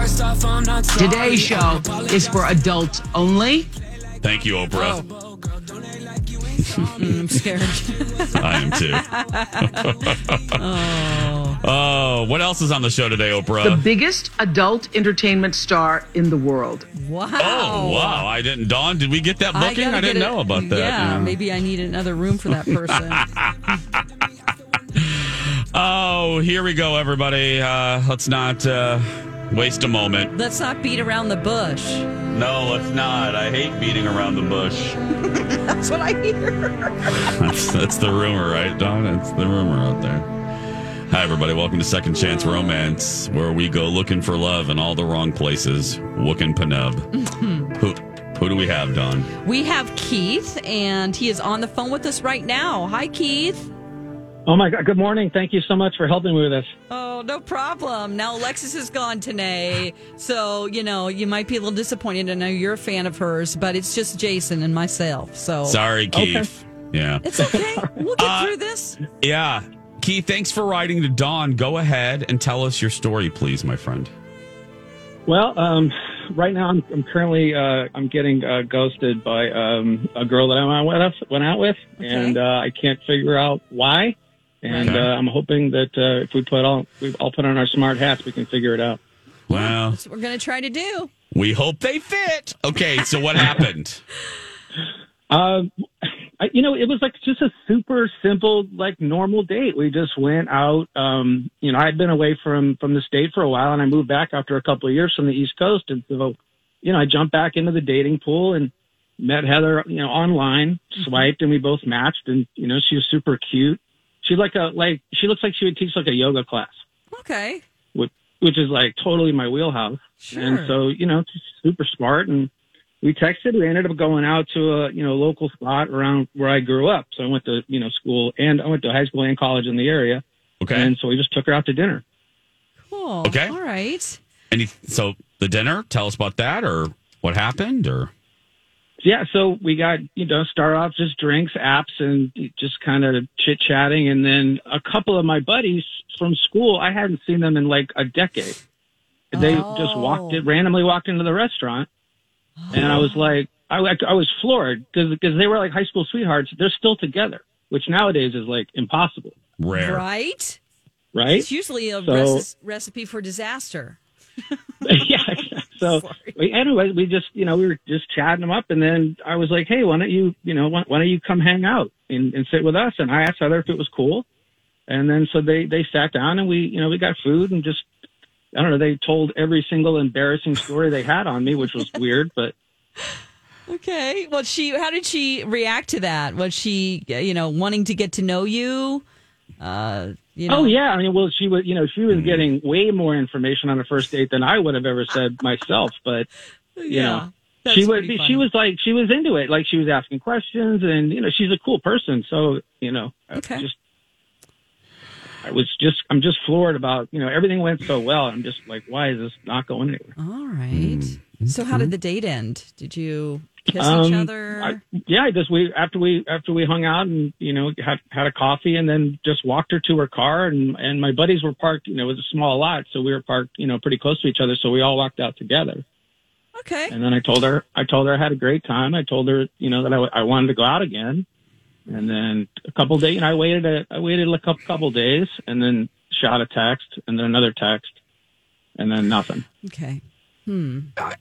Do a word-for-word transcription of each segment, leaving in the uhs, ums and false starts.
Today's show is for adults only. Thank you, Oprah. Oh. mm, I'm scared. I am too. oh. oh, what else is on the show today, Oprah? The biggest adult entertainment star in the world. Wow. Oh, wow. I didn't, Dawn, did we get that booking? I, I didn't know about that. Yeah, yeah, maybe I need another room for that person. oh, here we go, everybody. Uh, let's not uh, waste a moment. Let's not beat around the bush. No, let's not. I hate beating around the bush. That's what I hear. that's, that's the rumor, right, Dawn? That's the rumor out there. Hi, everybody. Welcome to Second Chance Romance, where we go looking for love in all the wrong places. Wookin' Penub. who, who do we have, Dawn? We have Keith, and he is on the phone with us right now. Hi, Keith. Oh, my God. Good morning. Thank you so much for helping me with this. Oh, no problem. Now, Alexis is gone today, so, you know, you might be a little disappointed. I know you're a fan of hers, but it's just Jason and myself. So Sorry, Keith. Okay. Yeah. It's okay. We'll get uh, through this. Yeah. Keith, thanks for writing to Dawn. Go ahead and tell us your story, please, my friend. Well, um, right now I'm, I'm currently uh, I'm getting uh, ghosted by um, a girl that I went out, went out with, okay. and uh, I can't figure out why. And okay. uh, I'm hoping that uh, if we put all we all put on our smart hats, we can figure it out. Well, that's what we're going to try to do. We hope they fit. Okay, so what happened? Uh, I, you know, it was like just a super simple, like normal date. We just went out. Um, you know, I'd been away from from the state for a while, and I moved back after a couple of years from the East Coast, and so you know, I jumped back into the dating pool and met Heather, you know, online, swiped, and we both matched, and you know, she was super cute. She's like a like she looks like she would teach like a yoga class. Okay. Which, which is like totally my wheelhouse. Sure. And so, you know, she's super smart, and we texted. We ended up going out to a, you know, local spot around where I grew up. So I went to, you know, school, and I went to high school and college in the area. Okay. And so we just took her out to dinner. Cool. Okay. All right. And so the dinner, tell us about that, or what happened, or yeah, so we got, you know, start off just drinks, apps, and just kind of chit-chatting. And then a couple of my buddies from school, I hadn't seen them in like a decade. They oh. just walked it, randomly walked into the restaurant. Oh. And I was like, I, I was floored because because they were like high school sweethearts. They're still together, which nowadays is like impossible. Rare. Right? Right? It's usually a so, rec- recipe for disaster. yeah. So we, anyway, we just, you know, we were just chatting them up, and then I was like, hey, why don't you, you know, why, why don't you come hang out and, and sit with us? And I asked Heather if it was cool. And then so they, they sat down, and we, you know, we got food, and just, I don't know, they told every single embarrassing story they had on me, which was weird, but. Okay. Well, she, how did she react to that? Was she, you know, wanting to get to know you? Uh, you know? Oh, yeah. I mean, well, she was, you know, she was getting way more information on a first date than I would have ever said myself. But, you yeah, know, she was, she was like, she was into it. Like, she was asking questions, and, you know, she's a cool person. So, you know, okay. I just, I was just, I'm just floored about, you know, everything went so well. I'm just like, why is this not going anywhere? All right. Mm-hmm. So how did the date end? Did you kiss um, each other? I, yeah, I just we after we after we hung out and you know had had a coffee, and then just walked her to her car, and and my buddies were parked. You know, it was a small lot, so we were parked you know pretty close to each other. So we all walked out together. Okay. And then I told her I told her I had a great time. I told her you know that I, I wanted to go out again. And then a couple days, and I waited a I waited a couple couple days, and then shot a text, and then another text, and then nothing. Okay. Hmm. I,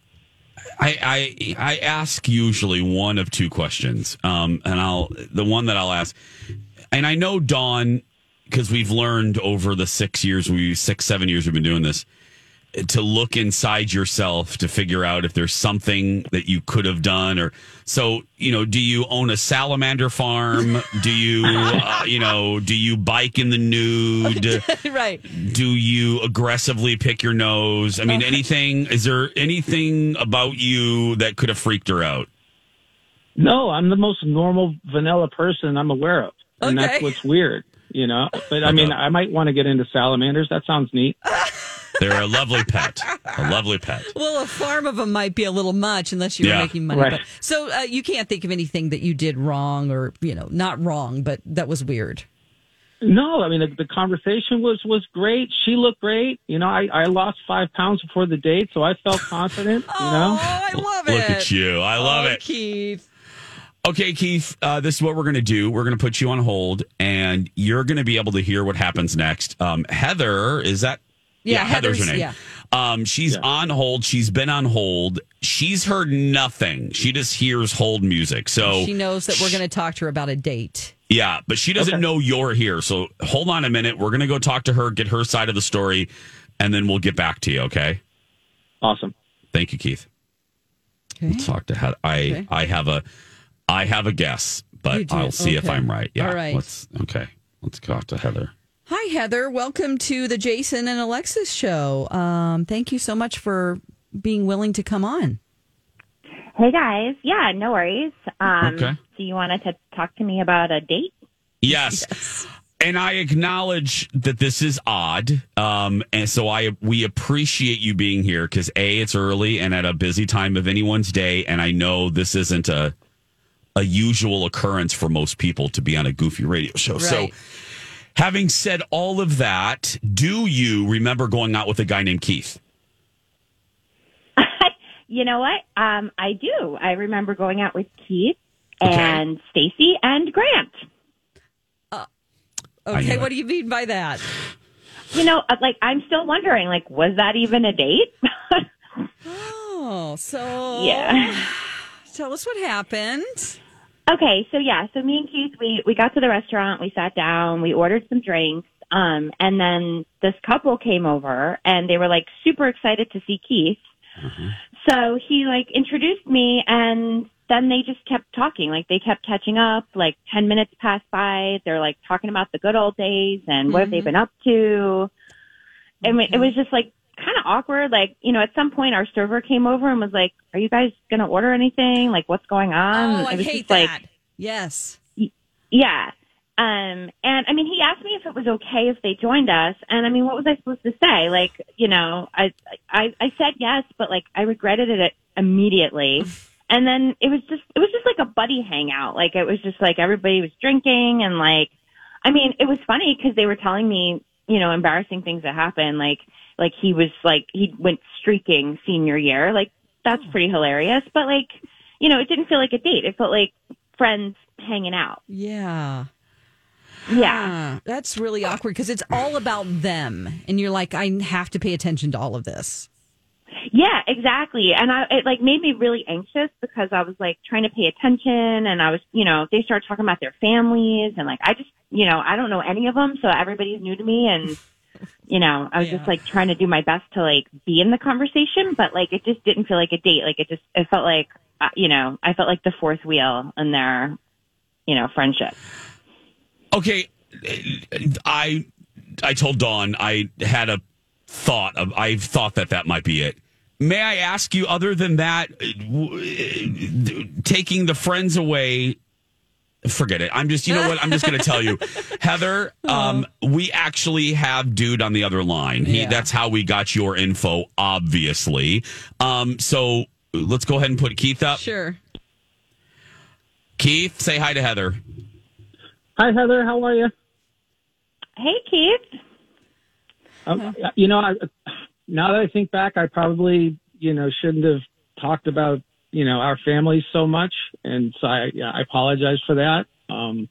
I I ask usually one of two questions, um, and I'll the one that I'll ask, and I know Dawn, because we've learned over the six years we six seven years we've been doing this, to look inside yourself to figure out if there's something that you could have done, or so you know. Do you own a salamander farm? Do you uh, you know? Do you bike in the nude? Right. Do you aggressively pick your nose? I mean, okay. anything? Is there anything about you that could have freaked her out? No, I'm the most normal vanilla person I'm aware of, and okay. that's what's weird, you know. But I mean, I might want to get into salamanders. That sounds neat. They're a lovely pet. A lovely pet. Well, a farm of them might be a little much unless you were yeah. making money. Right. But, so uh, you can't think of anything that you did wrong or, you know, not wrong, but that was weird. No, I mean, the, the conversation was, was great. She looked great. You know, I, I lost five pounds before the date, so I felt confident, you know. Oh, I love it. Look at you. I love oh, it. Keith. Okay, Keith, uh, this is what we're going to do. We're going to put you on hold, and you're going to be able to hear what happens next. Um, Heather, is that? Yeah, Heather's her Heather's- name. yeah. Um, she's Yeah. on hold. She's been on hold. She's heard nothing. She just hears hold music. So She knows that we're going to talk to her about a date. yeah, but she doesn't Okay. know you're here. So hold on a minute. We're going to go talk to her, get her side of the story, and then we'll get back to you. Okay. Awesome. Thank you, Keith. Okay. We'll talk to Heather. I Okay. I have a I have a guess, You but do? I'll see if Okay. I'm right. Yeah. All right. Let's okay. Let's talk to Heather. Hi, Heather. Welcome to the Jason and Alexis show. Um, thank you so much for being willing to come on. Hey guys, yeah, no worries. Um, Okay. So you wanted to talk to me about a date? Yes. And I acknowledge that this is odd. Um, and so I we appreciate you being here because A, it's early and at a busy time of anyone's day. And I know this isn't a a usual occurrence for most people to be on a goofy radio show. So Right. having said all of that, do you remember going out with a guy named Keith? You know what? Um, I do. I remember going out with Keith Okay. and Stacy and Grant. I Okay, knew what it. do you mean by that? You know, uh, like I'm still wondering, like, was that even a date? Oh, so Yeah. Tell us what happened. Okay, so yeah, so me and Keith, we we got to the restaurant, we sat down, we ordered some drinks, um, and then this couple came over, and they were like super excited to see Keith. So he like introduced me, and then they just kept talking. Like they kept catching up. Like ten minutes passed by. They're like talking about the good old days and what have they been up to. And it was just like kind of awkward. Like, you know, at some point our server came over and was like, "Are you guys gonna order anything? Like, what's going on?" Oh, I it was hate just that. like, Yes. yeah. Um, and I mean, he asked me if it was okay if they joined us. And I mean, what was I supposed to say? Like, you know, I, I, I said yes, but like I regretted it immediately. And then it was just, it was just like a buddy hangout. Like it was just like everybody was drinking and like, I mean, it was funny because they were telling me, you know, embarrassing things that happened. Like, like he was like, he went streaking senior year. Like that's pretty hilarious. But like, you know, it didn't feel like a date. It felt like friends hanging out. Yeah. Yeah. Ah, that's really awkward because it's all about them. And you're like, I have to pay attention to all of this. Yeah, exactly. And I, it like made me really anxious because I was like trying to pay attention and I was, you know, they started talking about their families and like, I just, you know, I don't know any of them. So everybody's new to me. And, you know, I was Yeah. just like trying to do my best to like be in the conversation, but like, it just didn't feel like a date. Like it just, it felt like, uh, you know, I felt like the fourth wheel in their, you know, friendship. Okay, I I told Dawn I had a thought of I thought that that might be it. May I ask you, other than that, w- taking the friends away? Forget it. I'm just, you know what? I'm just going to tell you, Heather. Um, we actually have dude on the other line. He, Yeah. That's how we got your info, obviously. Um, so let's go ahead and put Keith up. Sure. Keith, say hi to Heather. Hi, Heather. How are you? Hey, Keith. Um, you know, I, now that I think back, I probably, you know, shouldn't have talked about, you know, our families so much. And so I, yeah, I apologize for that. Um,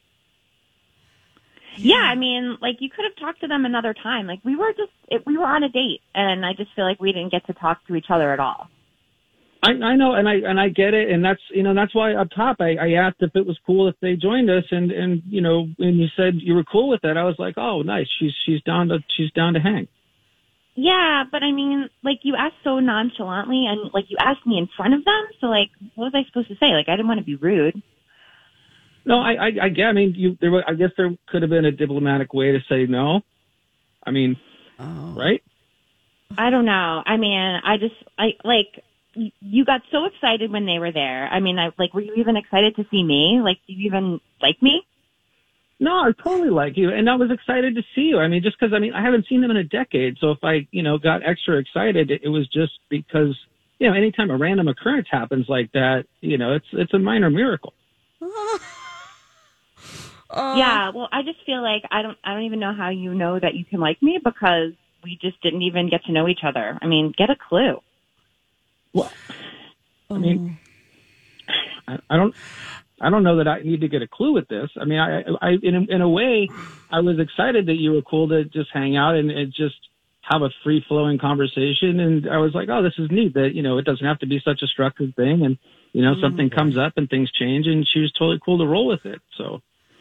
Yeah, I mean, like you could have talked to them another time. Like we were just, it, we were on a date and I just feel like we didn't get to talk to each other at all. I, I know, and I and I get it, and that's you know that's why up top I, I asked if it was cool if they joined us, and and you know when you said you were cool with it, I was like, oh, nice, she's she's down to she's down to hang. Yeah, but I mean, like you asked so nonchalantly and like you asked me in front of them. So like, what was I supposed to say? Like, I didn't want to be rude. No, I I, I get. I mean, you there. were- I guess there could have been a diplomatic way to say no. I mean, Oh. right? I don't know. I mean, I just, I like, y- you got so excited when they were there. I mean, I like, were you even excited to see me? Like, do you even like me? No, I totally like you, and I was excited to see you. I mean, just because I mean I haven't seen them in a decade, so if I you know got extra excited, it, it was just because you know anytime a random occurrence happens like that, you know it's it's a minor miracle. Uh, Yeah, well, I just feel like I don't I don't even know how you know that you can like me because we just didn't even get to know each other. I mean, get a clue. Well, I mean, I, I don't, I don't know that I need to get a clue with this. I mean, I, I, in a, in a way, I was excited that you were cool to just hang out and, and just have a free flowing conversation. And I was like, oh, this is neat that, you know, it doesn't have to be such a structured thing. And, you know, something comes up and things change and she was totally cool to roll with it. So.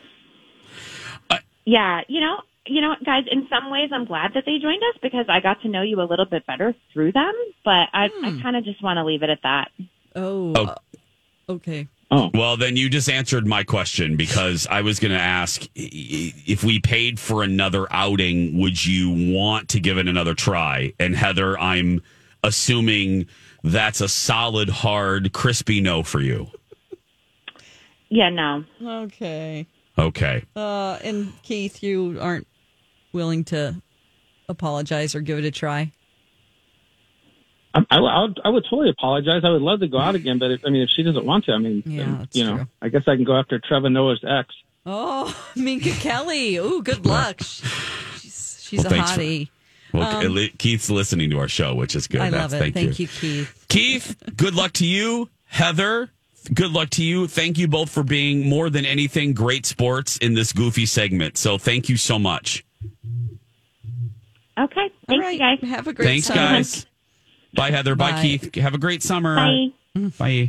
Yeah, you know, you know, guys, in some ways I'm glad that they joined us because I got to know you a little bit better through them, but I, Hmm. I kind of just want to leave it at that. Oh, Oh. uh, okay. Oh, Well, then you just answered my question because I was going to ask i- i- if we paid for another outing, would you want to give it another try? And Heather, I'm assuming that's a solid, hard, crispy no for you. Yeah, no. Okay. Okay. Uh, and Keith, you aren't willing to apologize or give it a try? I, I, I, would, I would totally apologize. I would love to go out again, but if, I mean, if she doesn't want to, I mean, Yeah, then, that's you know, true. I guess I can go after Trevor Noah's ex. Oh, Minka Kelly. Ooh, good luck. She's, she's Well, a thanks for- hottie. Well, at le- Keith's listening to our show, which is good. Um, I That's, love it. Thank, Thank you. you, Keith. Keith, good luck to you. Heather, good luck to you. Thank you both for being more than anything great sports in this goofy segment. So thank you so much. Okay, All thanks, right. you guys. Have a great Thanks, summer. guys. Bye, Heather. Bye, Bye. Keith. Have a great summer. Bye. Bye.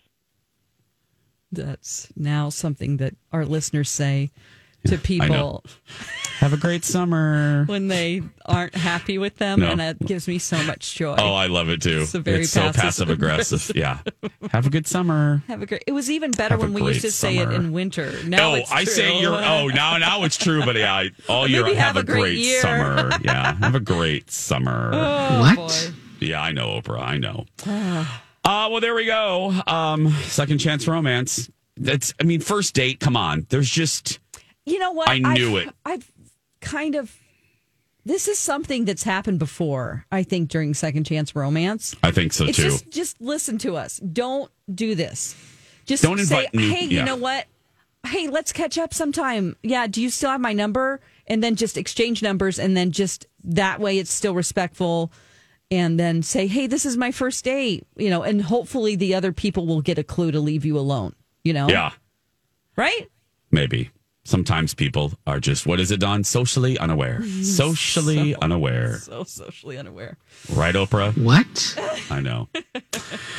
That's now something that our listeners say to I know. people Have a great summer. when they aren't happy with them, No. and that gives me so much joy. Oh, I love it too. It's a very so passive passive aggressive. Yeah. Have a good summer. Have a great. It was even better Have a when we used great to say it summer. in winter. Now oh, it's I true. say you're. Oh, now now it's true. But yeah, I, all year Maybe have, a great, year. summer. Yeah, have a great summer. Oh, What? boy. Yeah, I know, Oprah. I know. Uh, well, there we go. Um, second chance romance. That's. I mean, first date. Come on. There's just. You know what? I knew I've, it. I've kind of. This is something that's happened before. I think during second chance romance. I think so It's too. just just listen to us. Don't do this. Just Don't say, invite new- hey, yeah. you know what? Hey, let's catch up sometime. Yeah, do you still have my number? And then just exchange numbers, and then just that way it's still respectful. And then say, hey, this is my first date. You know, and hopefully the other people will get a clue to leave you alone. You know, Yeah, right? maybe. Sometimes people are just, what is it, Don? Socially unaware. Socially unaware. So socially unaware. Right, Oprah? What? I know.